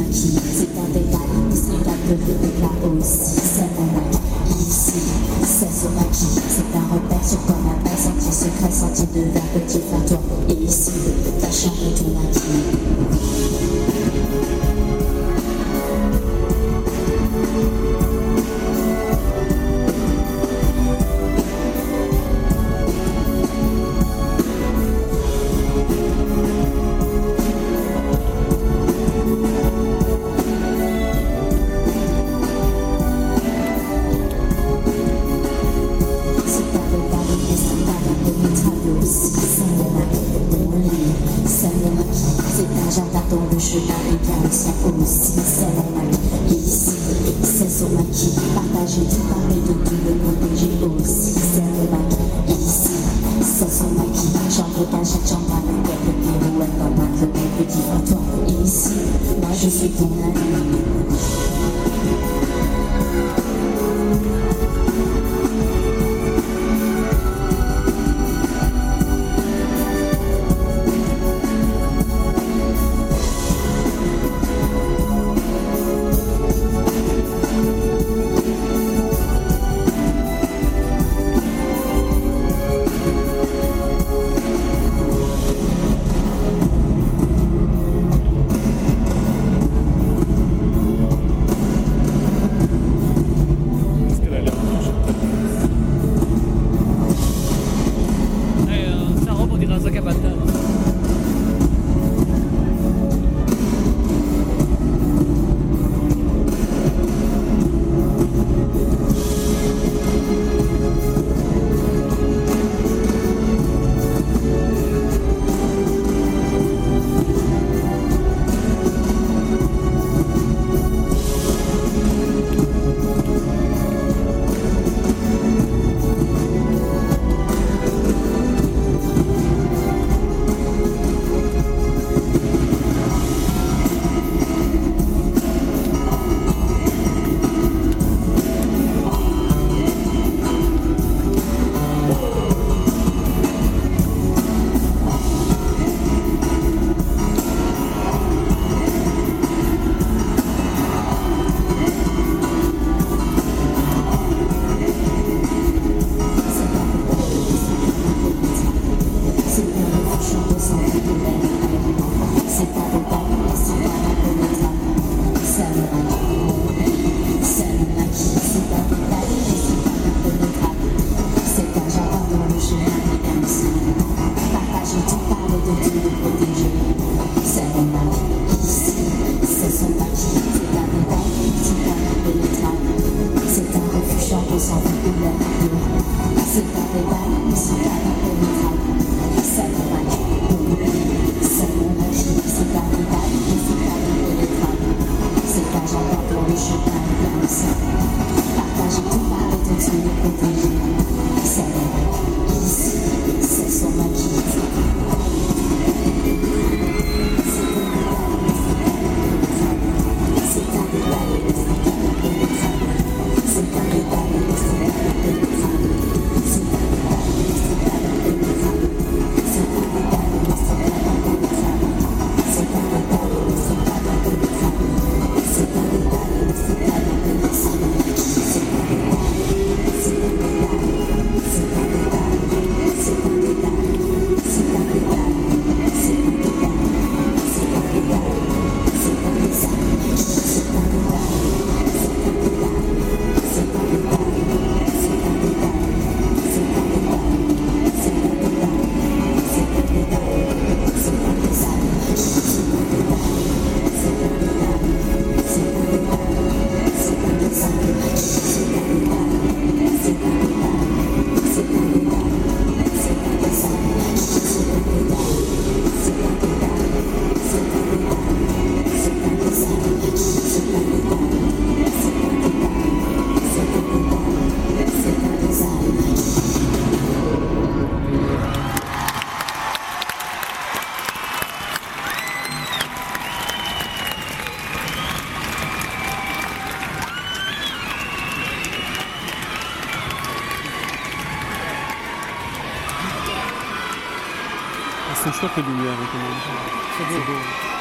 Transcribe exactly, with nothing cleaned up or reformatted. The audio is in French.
maquis. C'est un détail, mais c'est pas que le déclat aussi. C'est mon maquis, ici, c'est ce maquis. C'est un repère sur quoi m'appelle, sentier secret, sentier de verre, petit frère, toi. Et ici, ta chambre est ton maquis. Dans le chemin et bien le sien aussi, c'est mon maquis. Ici, c'est son maquis. Partager, tout parler de tout, le protéger aussi, c'est mon maquis. Ici, c'est son maquis. Chambre dans chaque chambre avec quelques pirouettes dans ma club, mes petits toi. Ici, moi je suis ton ami. C'est chouette les lumières quand même. C'est beau.